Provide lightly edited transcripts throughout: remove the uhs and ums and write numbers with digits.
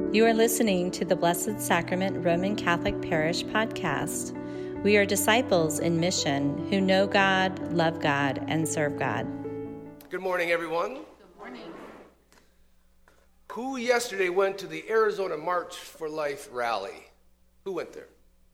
You are listening to the Blessed Sacrament Roman Catholic Parish podcast. We are disciples in mission who know God, love God, and serve God. Good morning, everyone. Good morning. Who yesterday went to the Arizona March for Life rally? Who went there?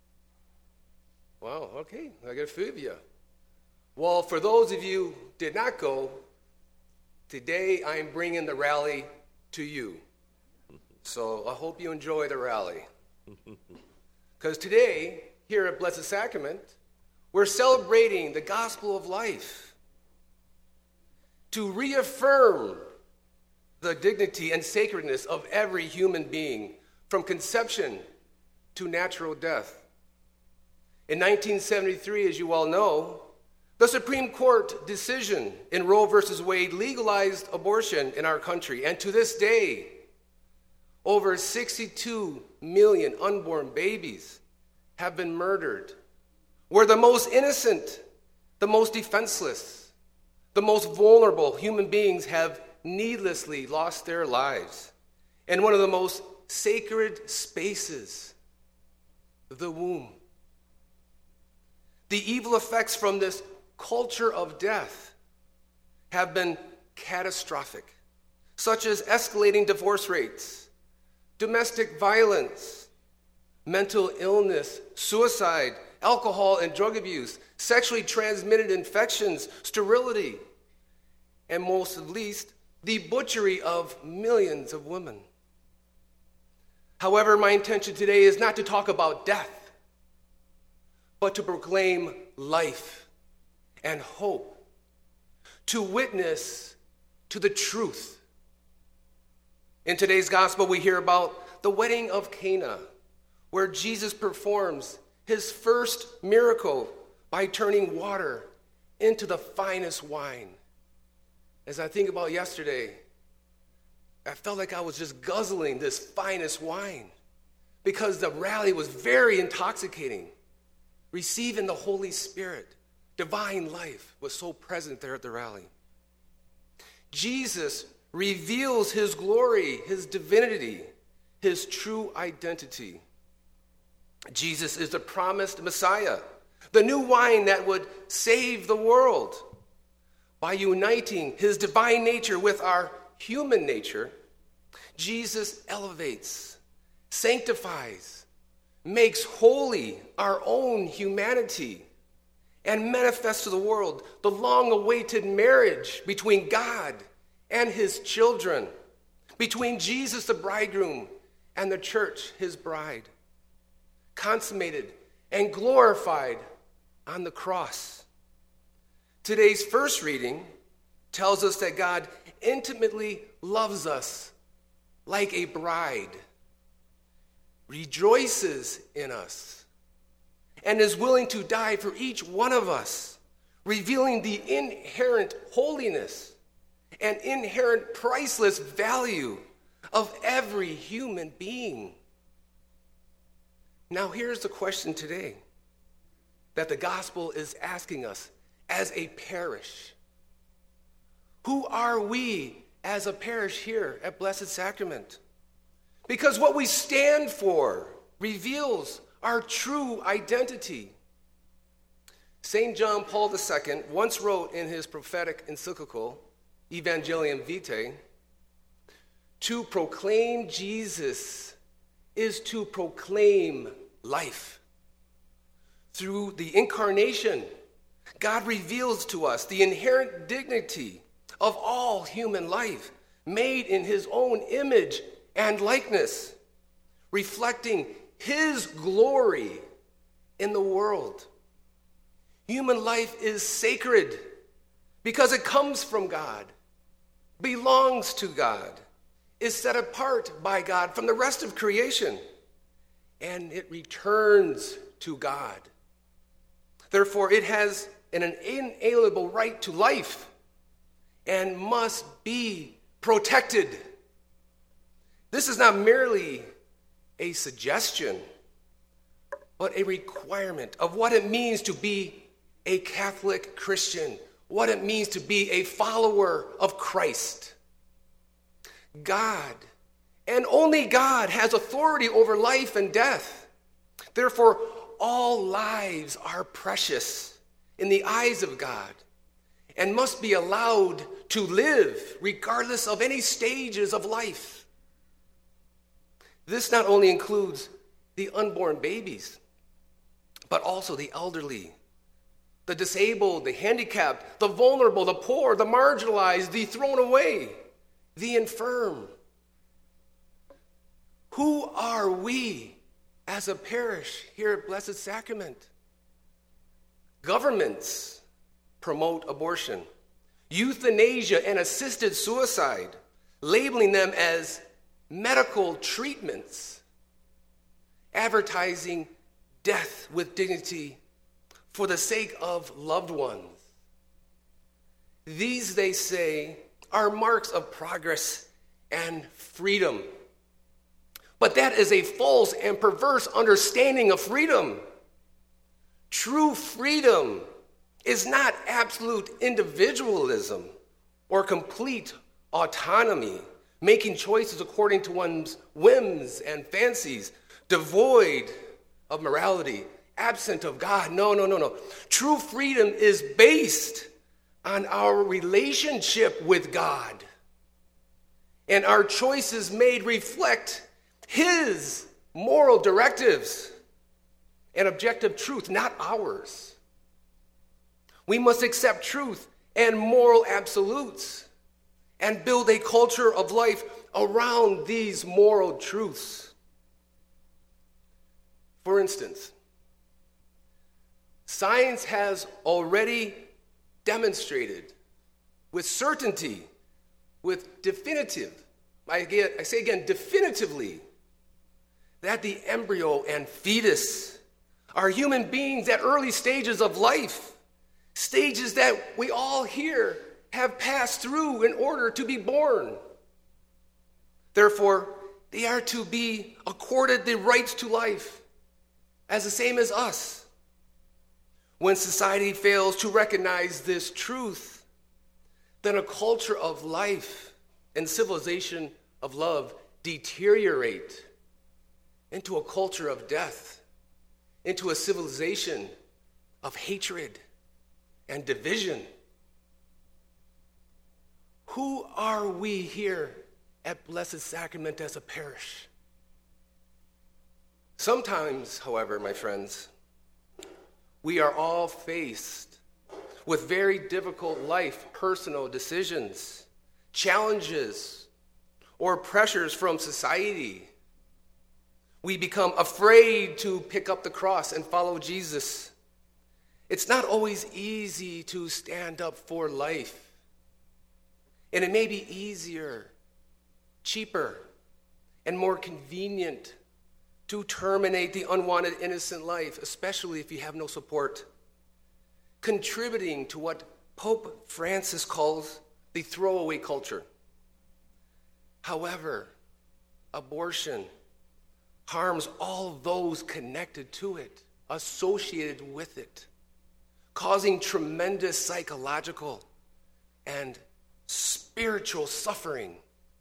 Wow, okay, I got a few of you. Well, for those of you who did not go, today I'm bringing the rally to you. So I hope you enjoy the rally. Because today, here at Blessed Sacrament, we're celebrating the gospel of life to reaffirm the dignity and sacredness of every human being from conception to natural death. In 1973, as you all know, the Supreme Court decision in Roe v. Wade legalized abortion in our country, and to this day, over 62 million unborn babies have been murdered, where the most innocent, the most defenseless, the most vulnerable human beings have needlessly lost their lives in one of the most sacred spaces, the womb. The evil effects from this culture of death have been catastrophic, such as escalating divorce rates, domestic violence, mental illness, suicide, alcohol and drug abuse, sexually transmitted infections, sterility, and most of least, the butchery of millions of women. However, my intention today is not to talk about death, but to proclaim life and hope, to witness to the truth. In today's gospel, we hear about the wedding of Cana, where Jesus performs his first miracle by turning water into the finest wine. As I think about yesterday, I felt like I was just guzzling this finest wine because the rally was very intoxicating. Receiving the Holy Spirit, divine life was so present there at the rally. Jesus reveals his glory, his divinity, his true identity. Jesus is the promised Messiah, the new wine that would save the world. By uniting his divine nature with our human nature, Jesus elevates, sanctifies, makes holy our own humanity, and manifests to the world the long-awaited marriage between God and his children, between Jesus the bridegroom and the church, his bride, consummated and glorified on the cross. Today's first reading tells us that God intimately loves us like a bride, rejoices in us, and is willing to die for each one of us, revealing the inherent holiness and inherent priceless value of every human being. Now here's the question today that the gospel is asking us as a parish. Who are we as a parish here at Blessed Sacrament? Because what we stand for reveals our true identity. St. John Paul II once wrote in his prophetic encyclical, Evangelium Vitae, to proclaim Jesus is to proclaim life. Through the incarnation, God reveals to us the inherent dignity of all human life, made in his own image and likeness, reflecting his glory in the world. Human life is sacred because it comes from God, belongs to God, is set apart by God from the rest of creation, and it returns to God. Therefore, it has an inalienable right to life and must be protected. This is not merely a suggestion, but a requirement of what it means to be a Catholic Christian, what it means to be a follower of Christ. God And only God has authority over life and death. Therefore, all lives are precious in the eyes of God and must be allowed to live regardless of any stages of life. This not only includes the unborn babies, but also the elderly, the disabled, the handicapped, the vulnerable, the poor, the marginalized, the thrown away, the infirm. Who are we as a parish here at Blessed Sacrament? Governments promote abortion, euthanasia, and assisted suicide, labeling them as medical treatments, advertising death with dignity for the sake of loved ones. These, they say, are marks of progress and freedom. But that is a false and perverse understanding of freedom. True freedom is not absolute individualism or complete autonomy, making choices according to one's whims and fancies, devoid of morality, absent of God. No. True freedom is based on our relationship with God. And our choices made reflect His moral directives and objective truth, not ours. We must accept truth and moral absolutes and build a culture of life around these moral truths. For instance, science has already demonstrated with certainty, with definitively, that the embryo and fetus are human beings at early stages of life, stages that we all here have passed through in order to be born. Therefore, they are to be accorded the rights to life as the same as us. When society fails to recognize this truth, then a culture of life and civilization of love deteriorate into a culture of death, into a civilization of hatred and division. Who are we here at Blessed Sacrament as a parish? Sometimes, however, my friends, we are all faced with very difficult life, personal decisions, challenges, or pressures from society. We become afraid to pick up the cross and follow Jesus. It's not always easy to stand up for life. And it may be easier, cheaper, and more convenient to terminate the unwanted innocent life, especially if you have no support, contributing to what Pope Francis calls the throwaway culture. However, abortion harms all those connected to it, associated with it, causing tremendous psychological and spiritual suffering.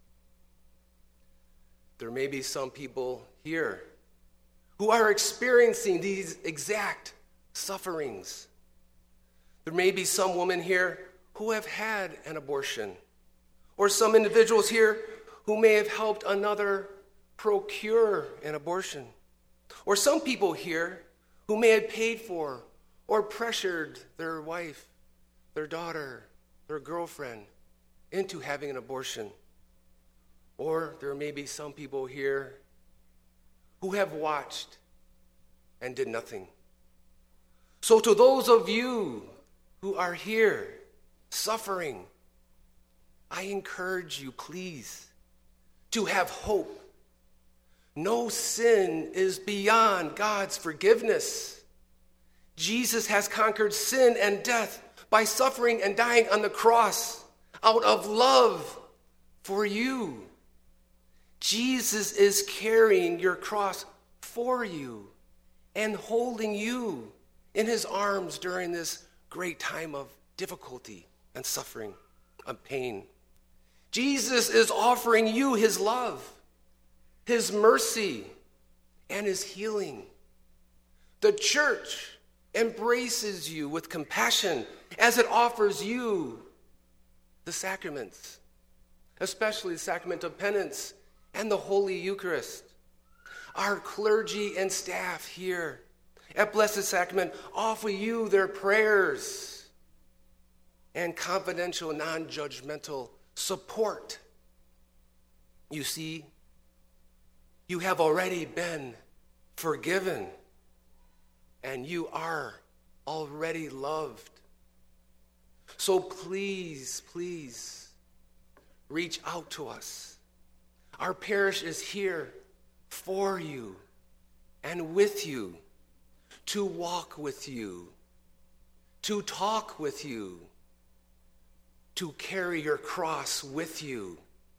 There may be some people here who are experiencing these exact sufferings. There may be some women here who have had an abortion, or some individuals here who may have helped another procure an abortion, or some people here who may have paid for or pressured their wife, their daughter, their girlfriend into having an abortion. Or there may be some people here who have watched and did nothing. So to those of you who are here suffering, I encourage you, please, to have hope. No sin is beyond God's forgiveness. Jesus has conquered sin and death by suffering and dying on the cross out of love for you. Jesus is carrying your cross for you and holding you in his arms during this great time of difficulty and suffering and pain. Jesus is offering you his love his mercy, and his healing. The church embraces you with compassion as it offers you the sacraments, especially the sacrament of penance and the Holy Eucharist. Our clergy and staff here at Blessed Sacrament offer you their prayers and confidential, non-judgmental support. You see, you have already been forgiven, and you are already loved. So please, please, reach out to us. Our parish is here for you and with you, to walk with you, to talk with you, to carry your cross with you.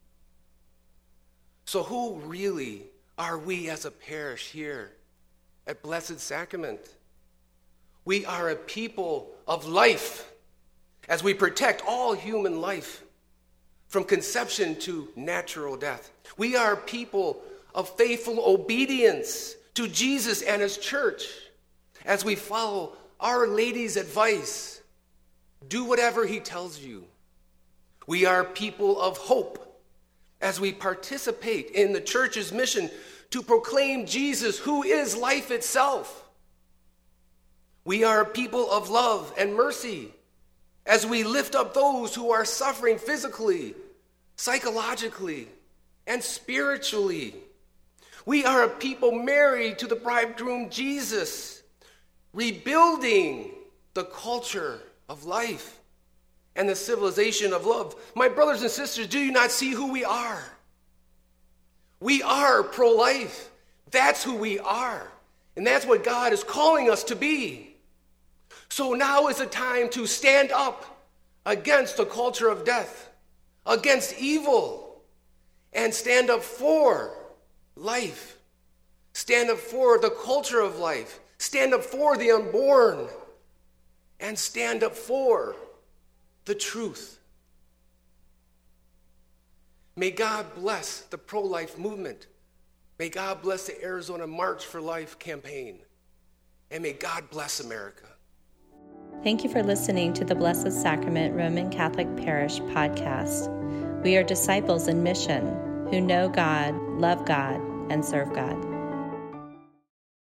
So who really are we as a parish here at Blessed Sacrament? We are a people of life as we protect all human life from conception to natural death. We are people of faithful obedience to Jesus and his church as we follow Our Lady's advice. Do whatever he tells you. We are people of hope as we participate in the church's mission to proclaim Jesus, who is life itself. We are a people of love and mercy as we lift up those who are suffering physically, psychologically, and spiritually. We are a people married to the bridegroom Jesus, rebuilding the culture of life and the civilization of love. My brothers and sisters, do you not see who we are? We are pro-life. That's who we are. And that's what God is calling us to be. So now is the time to stand up against the culture of death, against evil, and stand up for life. Stand up for the culture of life. Stand up for the unborn. And stand up for the truth. May God bless the pro-life movement. May God bless the Arizona March for Life campaign. And may God bless America. Thank you for listening to the Blessed Sacrament Roman Catholic Parish podcast. We are disciples in mission who know God, love God, and serve God.